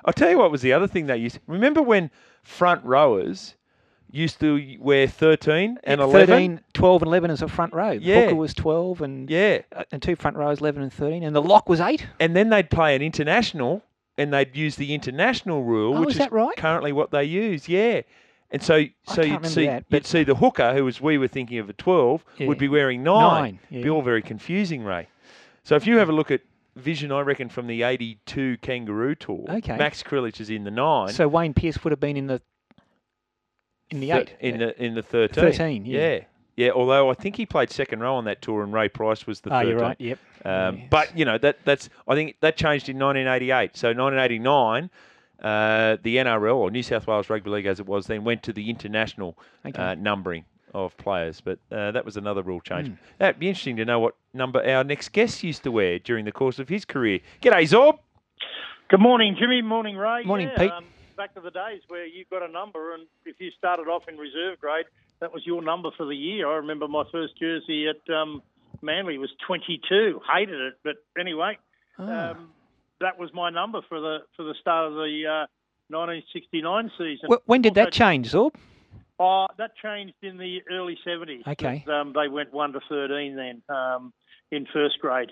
I'll tell you what was the other thing they used. Remember when front rowers used to wear 13 and 11? 13, 12 and 11 as a front row. Yeah. Hooker was 12 and Yeah. And two front rows, 11 and 13. And the lock was 8. And then they'd play an international and they'd use the international rule, which is that right? currently what they use. Yeah. And so you'd see the hooker, who we were thinking of a 12, would be wearing 9. Yeah. Be all very confusing, Ray. So if you have a look at Vision, I reckon, from the 82 Kangaroo Tour, Max Krilich is in the 9. So Wayne Pearce would have been in the 8. In the 13. 13, yeah. Yeah, although I think he played second row on that tour and Ray Price was the 13. You're right, yep. But, that's I think that changed in 1988. So 1989, the NRL, or New South Wales Rugby League as it was then, went to the international numbering of players. But that was another rule change. That'd be interesting to know what number our next guest used to wear during the course of his career. G'day, Zorb. Good morning, Jimmy. Morning, Ray. Morning, Pete. Back to the days where you got a number, and if you started off in reserve grade, that was your number for the year. I remember my first jersey at Manly was 22. Hated it, but anyway, that was my number for the start of the 1969 season. When did that change, Zorb? That changed in the early 70s. Okay. They went 1 to 13 then in first grade.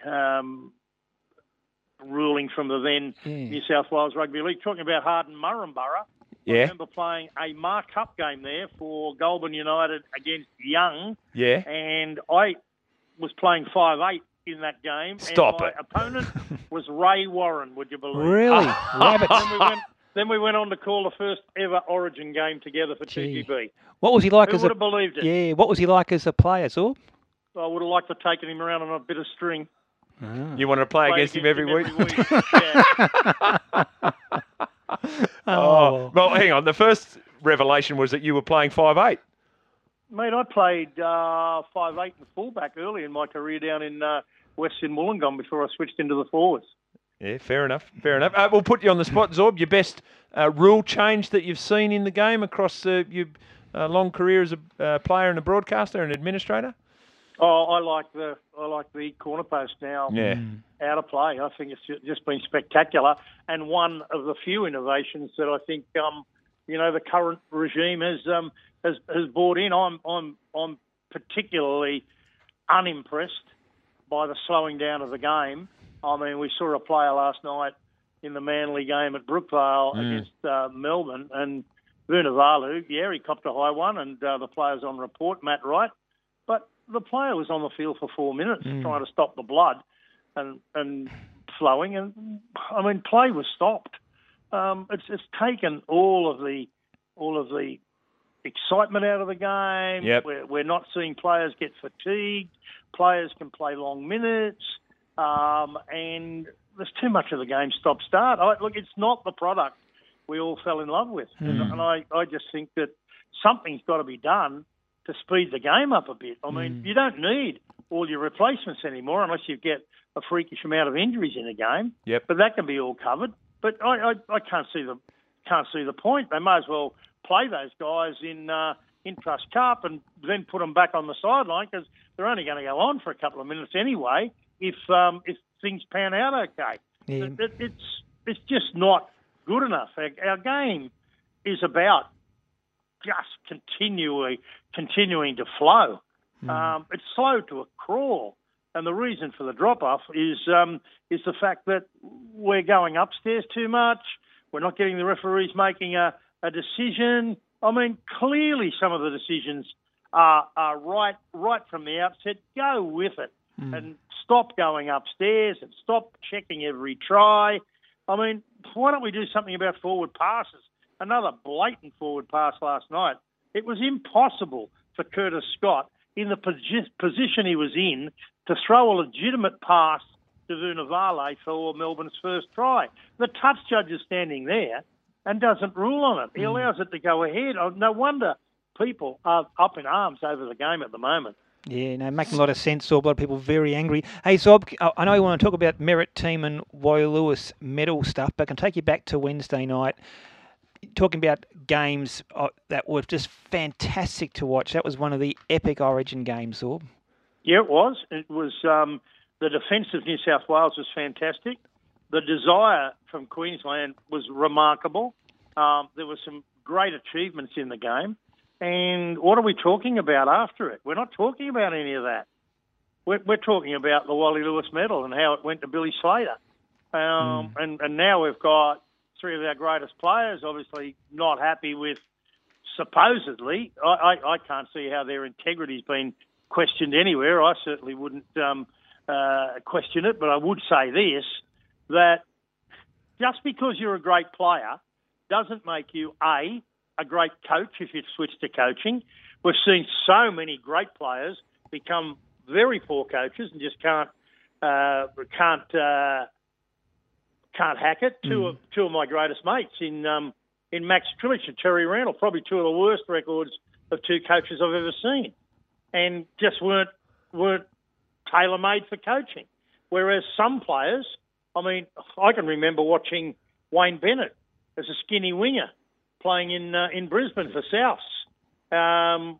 Ruling from the then New South Wales Rugby League. Talking about Harden Murrumborough, I remember playing a Mar Cup game there for Goulburn United against Young. Yeah. And I was playing 5'8" in that game. Stop and it. My opponent was Ray Warren, would you believe? Really? Rabbits. Then we went on to call the first ever Origin game together for TGB. What was he like Who would have believed it? Yeah, what was he like as a player, Zorb? I would have liked to have taken him around on a bit of string. You want to play against him every week? Yeah. Well, hang on. The first revelation was that you were playing 5'8". Mate, I played 5'8" and fullback early in my career down in Western Wollongong before I switched into the forwards. Yeah, fair enough. We'll put you on the spot, Zorb. Your best rule change that you've seen in the game across your long career as a player and a broadcaster and administrator? I like the corner post now out of play. I think it's just been spectacular, and one of the few innovations that I think the current regime has brought in. I'm particularly unimpressed by the slowing down of the game. I mean, we saw a player last night in the Manly game at Brookvale against Melbourne, and Vunivalu, he copped a high one, and the player's on report, Matt Wright, but the player was on the field for 4 minutes trying to stop the blood and flowing, and I mean, play was stopped. It's taken all of the excitement out of the game. Yep. We're not seeing players get fatigued. Players can play long minutes, and there's too much of the game stop-start. Look, it's not the product we all fell in love with, and I just think that something's got to be done to speed the game up a bit. I mean, you don't need all your replacements anymore unless you get a freakish amount of injuries in a game. Yep. But that can be all covered. But I can't see the point. They may as well play those guys in Trust Cup and then put them back on the sideline because they're only going to go on for a couple of minutes anyway if things pan out okay. Yeah. It's just not good enough. Our game is about just continuing to flow. It's slow to a crawl, and the reason for the drop-off is the fact that we're going upstairs too much. We're not getting the referees making a decision. I mean, clearly some of the decisions are right from the outset. Go with it and stop going upstairs and stop checking every try. I mean, why don't we do something about forward passes? Another blatant forward pass last night. It was impossible for Curtis Scott, in the position he was in, to throw a legitimate pass to Vunivalu for Melbourne's first try. The touch judge is standing there and doesn't rule on it. He allows it to go ahead. No wonder people are up in arms over the game at the moment. Yeah, no, making a lot of sense, Zorb. A lot of people very angry. Hey, Zorb, I know you want to talk about Merit Team and Waialua medal stuff, but I can take you back to Wednesday night. Talking about games that were just fantastic to watch. That was one of the epic Origin games, Zorb. Yeah, it was. It was the defence of New South Wales was fantastic. the desire from Queensland was remarkable. There were some great achievements in the game. And what are we talking about after it? We're not talking about any of that. We're talking about the Wally Lewis medal and how it went to Billy Slater. And now we've got three of our greatest players obviously not happy with, supposedly, I can't see how their integrity's been questioned anywhere. I certainly wouldn't question it, but I would say this, that just because you're a great player doesn't make you, A great coach if you've switched to coaching. We've seen so many great players become very poor coaches and just can't hack it. Two of my greatest mates in Max Trilich and Terry Randall, probably two of the worst records of two coaches I've ever seen, and just weren't tailor-made for coaching. Whereas some players, I mean, I can remember watching Wayne Bennett as a skinny winger playing in Brisbane for Souths.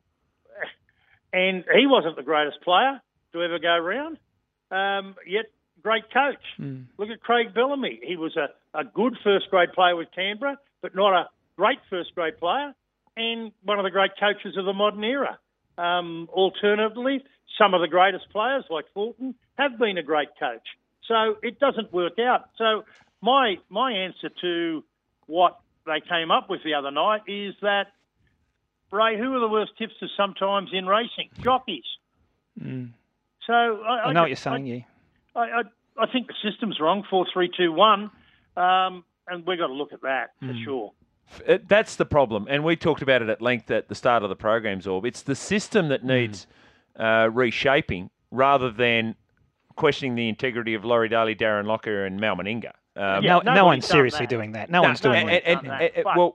And he wasn't the greatest player to ever go round, yet great coach. Look at Craig Bellamy. He was a good first-grade player with Canberra, but not a great first-grade player, and one of the great coaches of the modern era. Alternatively, some of the greatest players, like Fulton, have been a great coach. So it doesn't work out. So my answer to what they came up with the other night is that, Ray, who are the worst tipsters sometimes in racing? Jockeys. So I know what you're saying, yeah. I think the system's wrong, 4-3-2-1, and we've got to look at that for sure. That's the problem, and we talked about it at length at the start of the program, Zorb. It's the system that needs reshaping rather than questioning the integrity of Laurie Daly, Darren Lockyer and Mal Meninga. No one's seriously doing that. No one's doing that.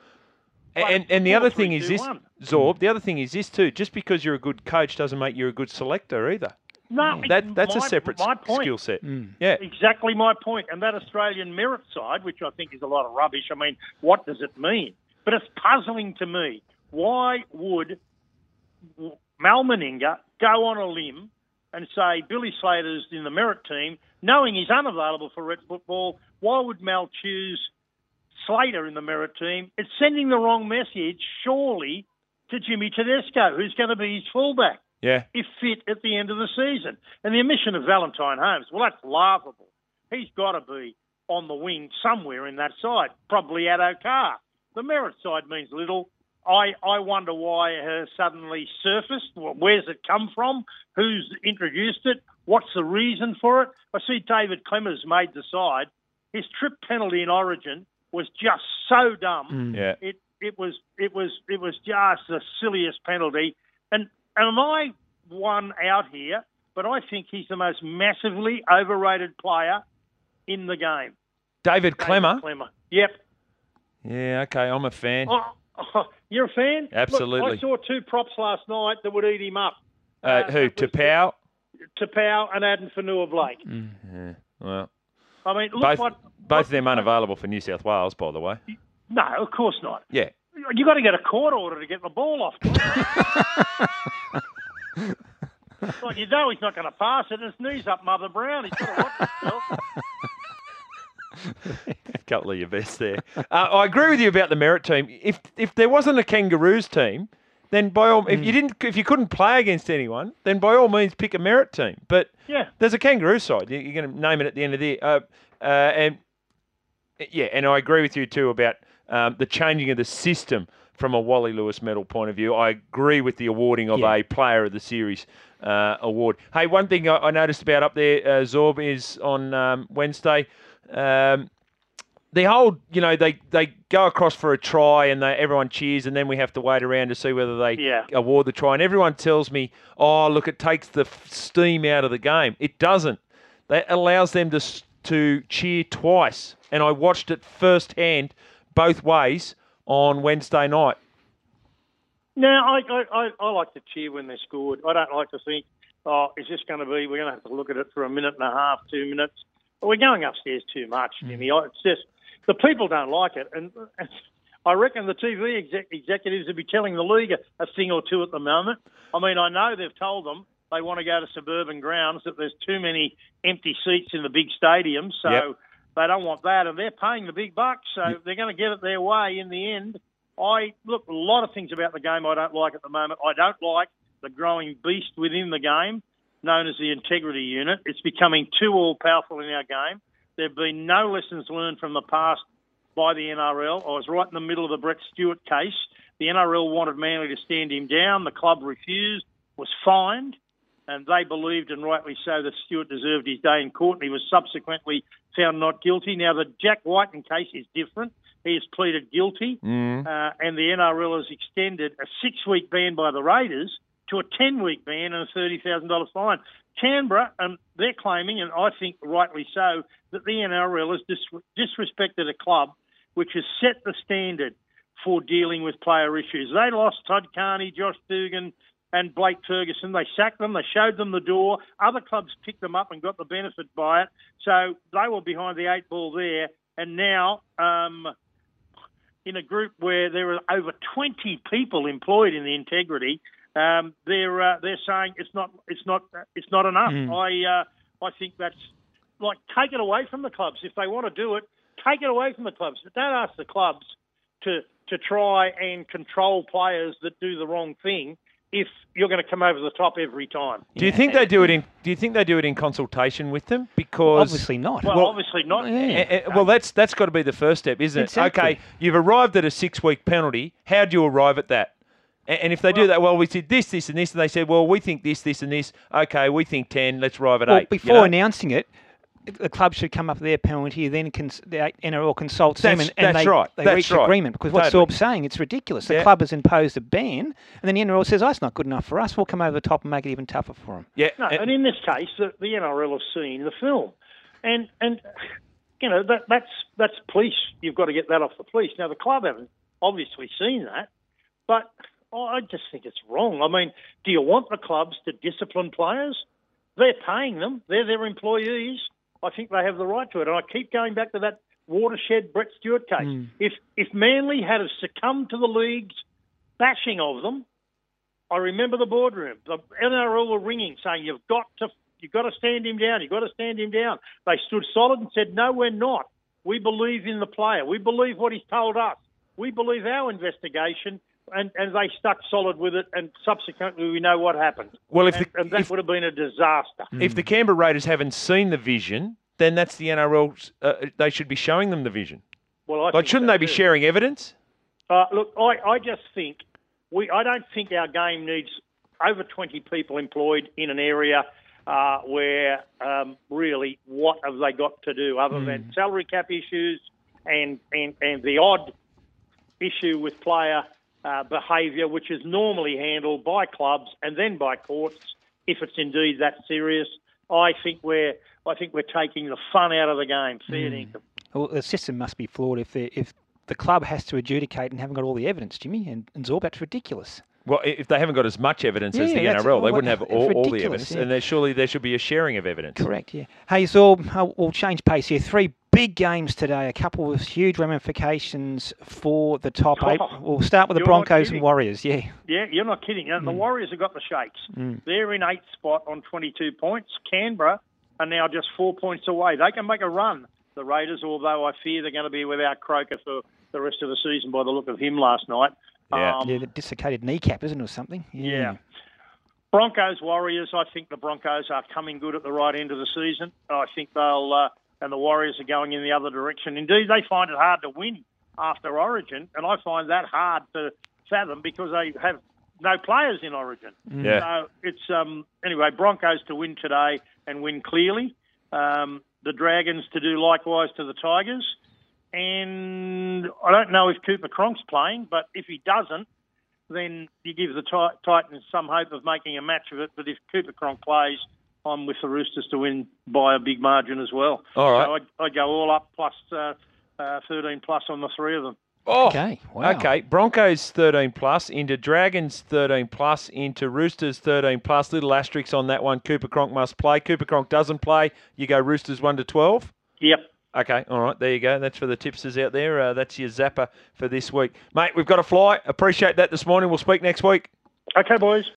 And the other thing is this, Zorb, the other thing is this too, just because you're a good coach doesn't make you a good selector either. No, that's a separate skill set. Yeah, exactly my point. And that Australian merit side, which I think is a lot of rubbish. I mean, what does it mean? But it's puzzling to me. Why would Mal Meninga go on a limb and say Billy Slater's in the merit team, knowing he's unavailable for red football? Why would Mal choose Slater in the merit team? It's sending the wrong message, surely, to Jimmy Tedesco, who's going to be his fullback. Yeah. If fit at the end of the season. And the omission of Valentine Holmes, well, that's laughable. He's got to be on the wing somewhere in that side, probably Addo Carr. The merit side means little. I wonder why it has suddenly surfaced. Where's it come from? Who's introduced it? What's the reason for it? I see David Clemmers made the side. His trip penalty in Origin was just so dumb. Yeah. It was just the silliest penalty. And am I one out here? But I think he's the most massively overrated player in the game. David Clemmer? Yep. Yeah, okay, I'm a fan. You're a fan? Absolutely. Look, I saw two props last night that would eat him up. Who, Tapau? Tapau and Aden Fanua-Blake. Yeah, well, I mean, look both of them unavailable for New South Wales, by the way. No, of course not. Yeah. You got to get a court order to get the ball off. Like, you know he's not going to pass it. His knee's up Mother Brown. He's got to watch himself. A couple of your best there. I agree with you about the merit team. If there wasn't a Kangaroos team, then by all if you couldn't play against anyone, then by all means pick a merit team. But there's a Kangaroo side. You're going to name it at the end of the year. And I agree with you too about the changing of the system from a Wally Lewis medal point of view. I agree with the awarding of a Player of the Series award. Hey, one thing I noticed about up there, Zorb, is on Wednesday. The whole, they go across for a try and everyone cheers, and then we have to wait around to see whether they award the try. And everyone tells me, oh, look, it takes the steam out of the game. It doesn't. That allows them to cheer twice. And I watched it firsthand, both ways, on Wednesday night. No, I like to cheer when they're scored. I don't like to think, is this going to be, we're going to have to look at it for a minute and a half, 2 minutes. We're going upstairs too much, Jimmy. It's just, the people don't like it. And I reckon the TV executives will be telling the league a thing or two at the moment. I mean, I know they've told them they want to go to suburban grounds, that there's too many empty seats in the big stadiums. So They don't want that, and they're paying the big bucks, so they're going to get it their way in the end. Look, a lot of things about the game I don't like at the moment. I don't like the growing beast within the game, known as the integrity unit. It's becoming too all-powerful in our game. There have been no lessons learned from the past by the NRL. I was right in the middle of the Brett Stewart case. The NRL wanted Manly to stand him down. The club refused, was fined, and they believed, and rightly so, that Stewart deserved his day in court, and he was subsequently found not guilty. Now, the Jack Whiten case is different. He has pleaded guilty, and the NRL has extended a 6-week ban by the Raiders to a 10-week ban and a $30,000 fine. Canberra, they're claiming, and I think rightly so, that the NRL has disrespected a club which has set the standard for dealing with player issues. They lost Todd Carney, Josh Dugan, and Blake Ferguson. They sacked them. They showed them the door. Other clubs picked them up and got the benefit by it. So they were behind the 8 ball there. And now, in a group where there are over 20 people employed in the integrity, they're saying it's not enough. I think that's like, take it away from the clubs. If they want to do it, take it away from the clubs. But don't ask the clubs to try and control players that do the wrong thing if you're going to come over the top every time. Do you think they do it in? Do you think they do it in consultation with them? Because obviously not. Well, obviously not. Well, that's got to be the first step, isn't it? Exactly. Okay, you've arrived at a 6-week penalty. How do you arrive at that? And if they do that, well, we did this, and this, and they said, well, we think this, and this. Okay, we think 10. Let's arrive at 8. Before announcing it, the club should come up with their penalty, then the NRL consults them, and they reach agreement. Because what Sorb's saying, it's ridiculous. The club has imposed a ban, and then the NRL says, oh, it's not good enough for us. We'll come over the top and make it even tougher for them. Yeah. No, and in this case, the NRL have seen the film. And you know, that's police. You've got to get that off the police. Now, the club haven't obviously seen that, but I just think it's wrong. I mean, do you want the clubs to discipline players? They're paying them. They're their employees. I think they have the right to it. And I keep going back to that Watershed Brett Stewart case. If Manly had succumbed to the league's bashing of them, I remember the boardroom. The NRL were ringing, saying, you've got to stand him down. You've got to stand him down. They stood solid and said, no, we're not. We believe in the player. We believe what he's told us. We believe our investigation. And they stuck solid with it, and subsequently we know what happened. Well, and that would have been a disaster. If the Canberra Raiders haven't seen the vision, then that's the NRL's. They should be showing them the vision. Well, shouldn't they be sharing evidence? Look, I just think I don't think our game needs over 20 people employed in an area where really what have they got to do other than salary cap issues and the odd issue with player behaviour, which is normally handled by clubs and then by courts, if it's indeed that serious. I think we're taking the fun out of the game. Fair dinkum. Well, the system must be flawed if the club has to adjudicate and haven't got all the evidence, Jimmy, and Zorb, that's ridiculous. Well, if they haven't got as much evidence as the NRL, they wouldn't have all the evidence. Yeah. And surely there should be a sharing of evidence. Correct, yeah. Hey, Zorb, we'll change pace here. 3 big games today, a couple with huge ramifications for the top 8. We'll start with the Broncos and Warriors, yeah. Yeah, you're not kidding. The Warriors have got the shakes. They're in 8th spot on 22 points. Canberra are now just 4 points away. They can make a run, the Raiders, although I fear they're going to be without Croker for the rest of the season by the look of him last night. Yeah, the dislocated kneecap, isn't it, or something? Yeah. Broncos, Warriors, I think the Broncos are coming good at the right end of the season. I think they'll, and the Warriors are going in the other direction. Indeed, they find it hard to win after Origin, and I find that hard to fathom because they have no players in Origin. Yeah. So it's, anyway, Broncos to win today and win clearly. The Dragons to do likewise to the Tigers. And I don't know if Cooper Cronk's playing, but if he doesn't, then you give the Titans some hope of making a match of it. But if Cooper Cronk plays, I'm with the Roosters to win by a big margin as well. All right. So I'd go all up plus 13 plus on the 3 of them. Oh, okay. Wow. Okay. Broncos 13 plus into Dragons 13 plus into Roosters 13 plus. Little asterisks on that one. Cooper Cronk must play. Cooper Cronk doesn't play. You go Roosters 1 to 12. Yep. Okay, all right, there you go. That's for the tipsters out there. That's your zapper for this week. Mate, we've got to fly. Appreciate that this morning. We'll speak next week. Okay, boys.